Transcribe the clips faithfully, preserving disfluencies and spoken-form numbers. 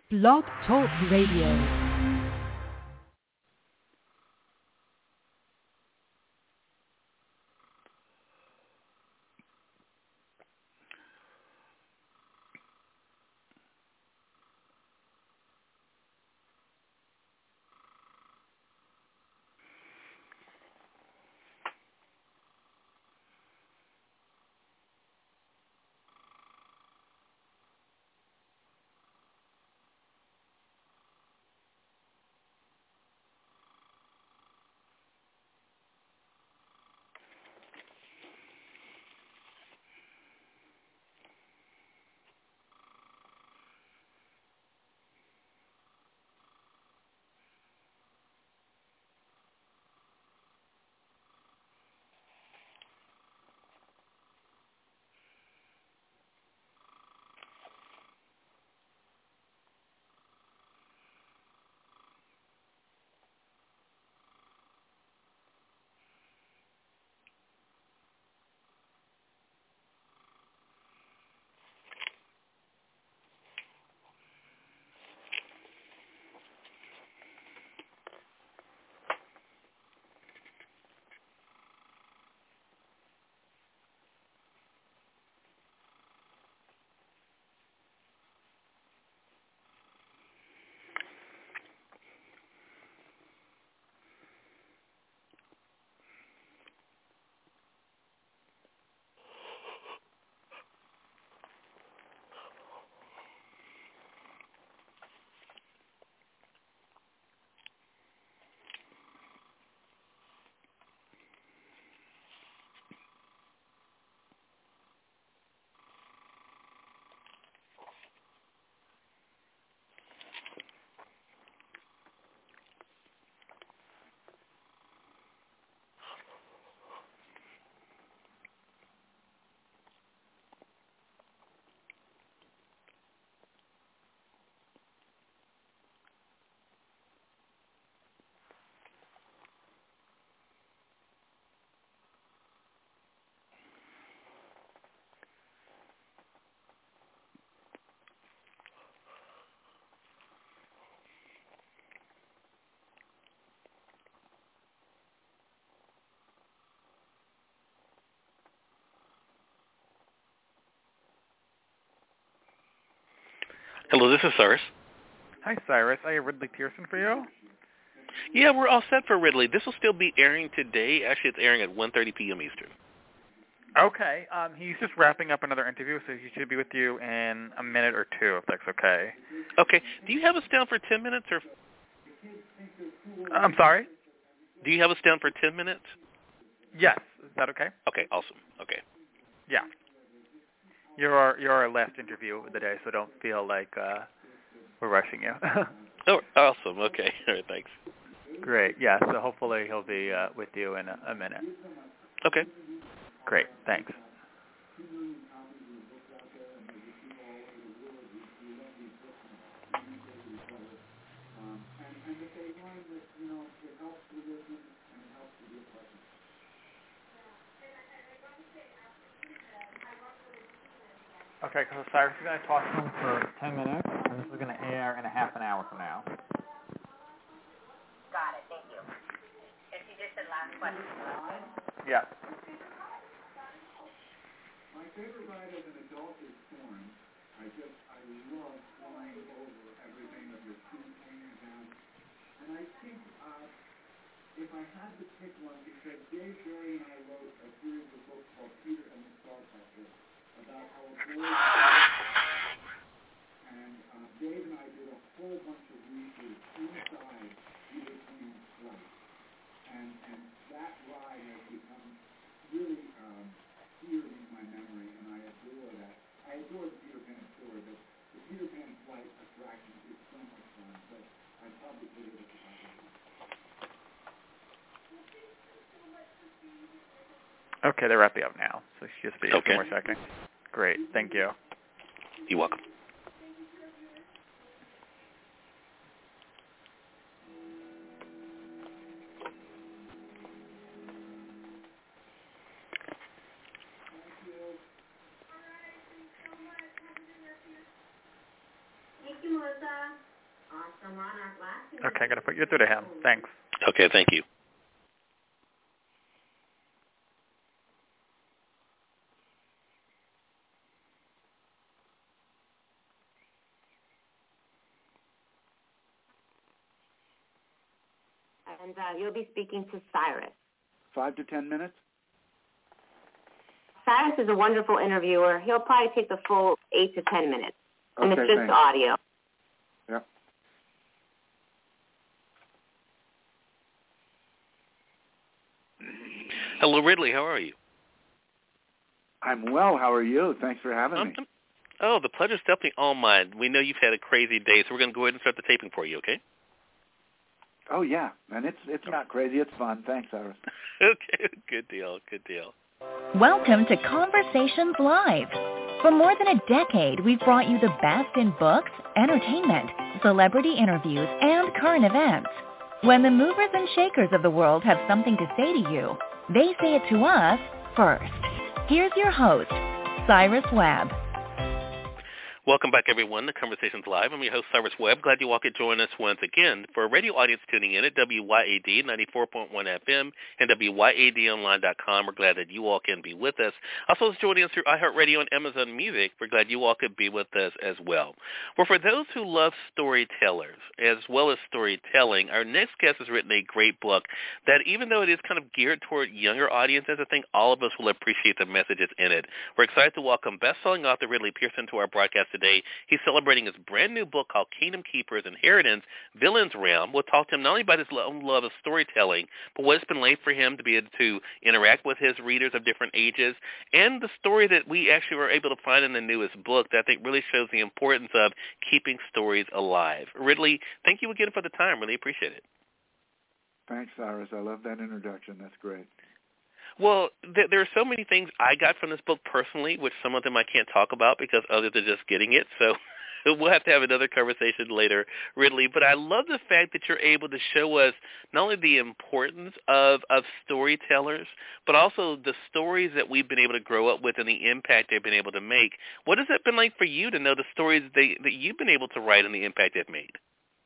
Blog Talk Radio. Hello, this is Cyrus. Hi, Cyrus. I have Ridley Pearson for you. Yeah, we're all set for Ridley. This will still be airing today. Actually, it's airing at one thirty p.m. Eastern. Okay. Um, he's just wrapping up another interview, so he should be with you in a minute or two, if that's okay. Okay. Do you have us down for ten minutes? or? I'm sorry? Do you have us down for ten minutes? Yes. Is that okay? Okay, awesome. Okay. Yeah. You're our, you're our last interview of the day, so don't feel like uh, we're rushing you. Oh, awesome. Okay. All right, thanks. Great. Yeah, so hopefully he'll be uh, with you in a, a minute. Okay. Great. Thanks. Okay, so Cyrus is going to talk to him for ten minutes, and this is going to air in a half an hour from now. Got it, thank you. And she just said last question. Yeah. My favorite ride as an adult is porn. I just, I love flying over everything of your feet hanging down. And I think uh, if I had to pick one, because Dave Barry and I wrote a series of books called Peter and the Starfighter about how a boy and uh, Dave and I did a whole bunch of research inside Peter Pan's flight. And, and that ride has become really um, seared in my memory, and I adore that. I adore the Peter Pan story, but the Peter Pan flight attraction is so much fun, but I'd probably put it at the top of the Okay, they're wrapping up now, so she just be a Okay. few more seconds. Great, thank you. You're welcome. Thank you, Melissa. Okay, I'm going to put you through to him. Thanks. Okay, thank you. And uh, you'll be speaking to Cyrus. Five to ten minutes? Cyrus is a wonderful interviewer. He'll probably take the full eight to ten minutes. And Okay, it's just thanks. audio. Yeah. Hello, Ridley. How are you? I'm well. How are you? Thanks for having I'm, me. oh, the pleasure's definitely all mine. We know you've had a crazy day, so we're going to go ahead and start the taping for you, okay? Oh, yeah. And it's it's not crazy. It's fun. Thanks, Iris. Okay, good deal, good deal. Welcome to Conversations Live. For more than a decade, we've brought you the best in books, entertainment, celebrity interviews, and current events. When the movers and shakers of the world have something to say to you, they say it to us first. Here's your host, Cyrus Webb. Welcome back, everyone, to Conversations Live. I'm your host, Cyrus Webb. Glad you all could join us once again. For a radio audience tuning in at W Y A D ninety-four point one F M and W Y A D online dot com, we're glad that you all can be with us. Also, joining us through iHeartRadio and Amazon Music, we're glad you all could be with us as well. Well, for those who love storytellers as well as storytelling, our next guest has written a great book that, even though it is kind of geared toward younger audiences, I think all of us will appreciate the messages in it. We're excited to welcome best-selling author Ridley Pearson to our broadcast today. He's celebrating his brand new book called Kingdom Keepers: Inheritance, Villain's Realm. We'll talk to him not only about his own love of storytelling, but what it's been like for him to be able to interact with his readers of different ages, and the story that we actually were able to find in the newest book that I think really shows the importance of keeping stories alive. Ridley, thank you again for the time. Really appreciate it. Thanks, Cyrus. I love that introduction. That's great. Well, th- there are so many things I got from this book personally, which some of them I can't talk about because others are just getting it. So we'll have to have another conversation later, Ridley. But I love the fact that you're able to show us not only the importance of, of storytellers, but also the stories that we've been able to grow up with and the impact they've been able to make. What has it been like for you to know the stories they, that you've been able to write and the impact they've made?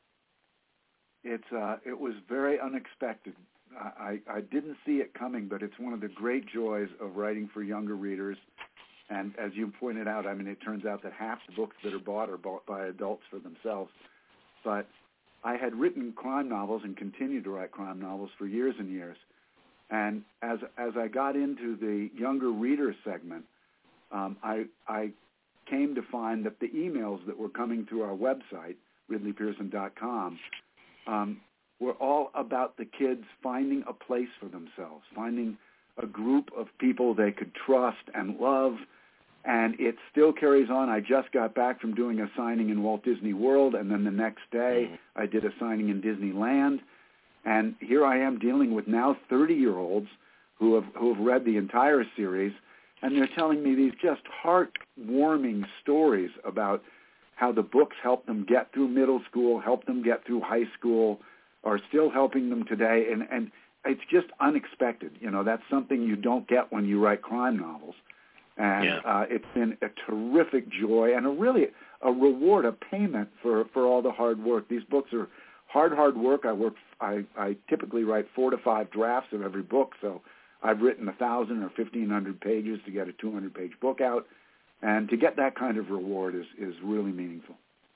It's uh, it was very unexpected. I, I didn't see it coming, but it's one of the great joys of writing for younger readers. And as you pointed out, I mean, it turns out that half the books that are bought are bought by adults for themselves. But I had written crime novels and continued to write crime novels for years and years. And as as I got into the younger reader segment, um, I, I came to find that the emails that were coming through our website, ridley pearson dot com, um, were all about the kids finding a place for themselves, finding a group of people they could trust and love, and it still carries on. I just got back from doing a signing in Walt Disney World, and then the next day I did a signing in Disneyland, and here I am dealing with now thirty-year-olds who have, who have read the entire series, and they're telling me these just heartwarming stories about how the books helped them get through middle school, helped them get through high school, are still helping them today, and, and it's just unexpected. You know, that's something you don't get when you write crime novels. And yeah. uh, it's been a terrific joy and a really a reward, a payment for, for all the hard work. These books are hard, hard work. I work. I, I typically write four to five drafts of every book, so I've written a thousand or fifteen hundred pages to get a two hundred page book out, and to get that kind of reward is, is really meaningful.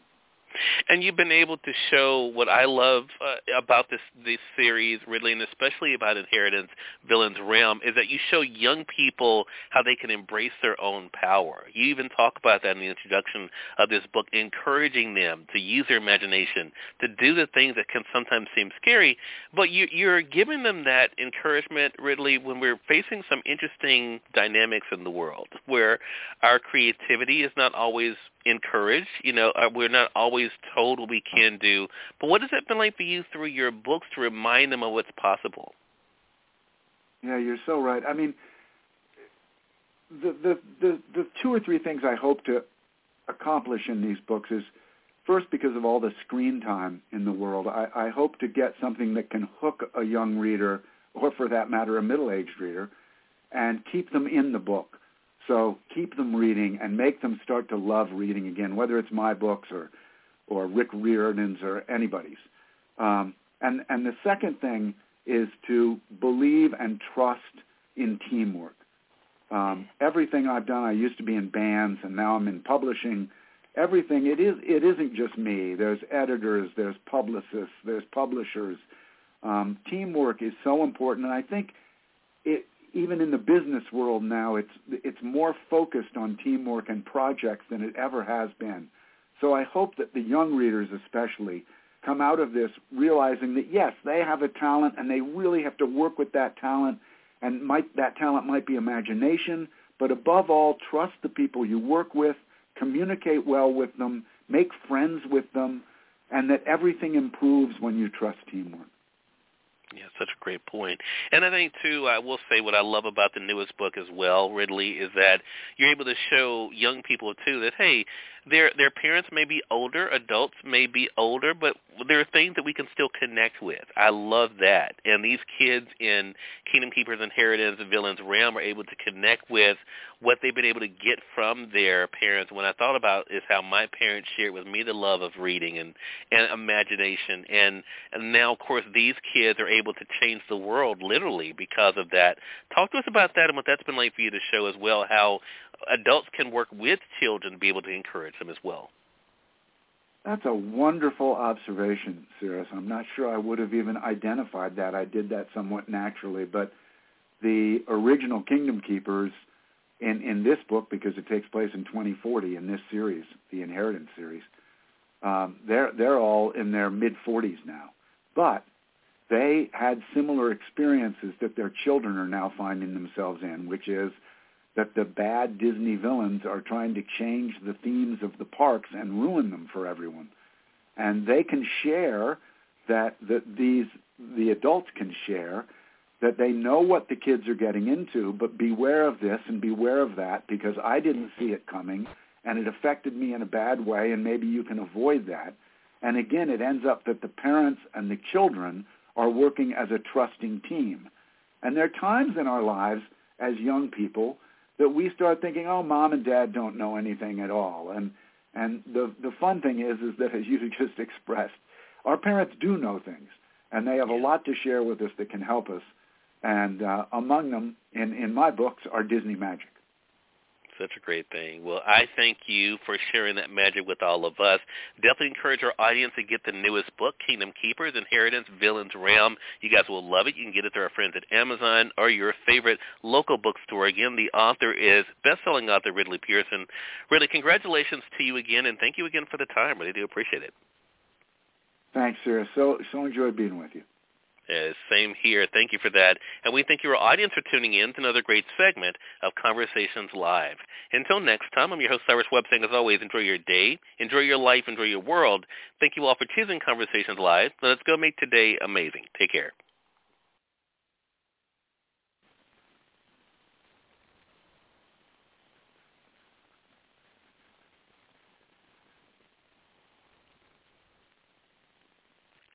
And you've been able to show what I love uh, about this this series, Ridley, and especially about Inheritance, Villain's Realm, is that you show young people how they can embrace their own power. You even talk about that in the introduction of this book, encouraging them to use their imagination, to do the things that can sometimes seem scary, but you, you're giving them that encouragement, Ridley, when we're facing some interesting dynamics in the world, where our creativity is not always encouraged. You know, we're not always told what we can do. But what has it been like for you through your books to remind them of what's possible? Yeah, you're so right. I mean, the the the, the two or three things I hope to accomplish in these books is, first, because of all the screen time in the world, I, I hope to get something that can hook a young reader, or for that matter, a middle-aged reader, and keep them in the book. So keep them reading and make them start to love reading again, whether it's my books or or Rick Riordan's or anybody's. Um, and, and the second thing is to believe and trust in teamwork. Um, everything I've done, I used to be in bands, and now I'm in publishing. Everything, it, is, it isn't just me. There's editors, there's publicists, there's publishers. Um, teamwork is so important, and I think it, even in the business world now, it's it's more focused on teamwork and projects than it ever has been. So I hope that the young readers especially come out of this realizing that, yes, they have a talent, and they really have to work with that talent, and might, that talent might be imagination, but above all, trust the people you work with, communicate well with them, make friends with them, and that everything improves when you trust teamwork. Yeah, such a great point. And I think, too, I will say what I love about the newest book as well, Ridley, is that you're able to show young people, too, that, hey, their their parents may be older, adults may be older, but there are things that we can still connect with. I love that. And these kids in Kingdom Keepers, Inheritance, and Villain's Realm are able to connect with what they've been able to get from their parents. When I thought about is how my parents shared with me the love of reading and, and imagination. And, and now, of course, these kids are able to change the world literally because of that. Talk to us about that and what that's been like for you to show as well, how adults can work with children to be able to encourage them as well. That's a wonderful observation, Cyrus. I'm not sure I would have even identified that. I did that somewhat naturally. But the original Kingdom Keepers in, in this book, because it takes place in twenty forty in this series, the Inheritance series, um, they're, they're all in their mid-forties now. But they had similar experiences that their children are now finding themselves in, which is that the bad Disney villains are trying to change the themes of the parks and ruin them for everyone. And they can share that, that these, the adults can share that they know what the kids are getting into, but beware of this and beware of that because I didn't see it coming and it affected me in a bad way, and maybe you can avoid that. And again, it ends up that the parents and the children are working as a trusting team. And there are times in our lives as young people that we start thinking, oh, mom and dad don't know anything at all. And and the the fun thing is, is that, as you just expressed, our parents do know things, and they have a lot to share with us that can help us. And uh, among them, in, in my books, are Disney magic. Such a great thing. Well, I thank you for sharing that magic with all of us. Definitely encourage our audience to get the newest book, Kingdom Keepers, Inheritance, Villain's Realm. You guys will love it. You can get it through our friends at Amazon or your favorite local bookstore. Again, the author is best-selling author Ridley Pearson. Ridley, congratulations to you again, and thank you again for the time. Really do appreciate it. Thanks, Sarah. So, so enjoyed being with you. Uh, same here. Thank you for that. And we thank your audience for tuning in to another great segment of Conversations Live. Until next time, I'm your host, Cyrus Webb, saying as always, enjoy your day, enjoy your life, enjoy your world. Thank you all for choosing Conversations Live. Let's go make today amazing. Take care.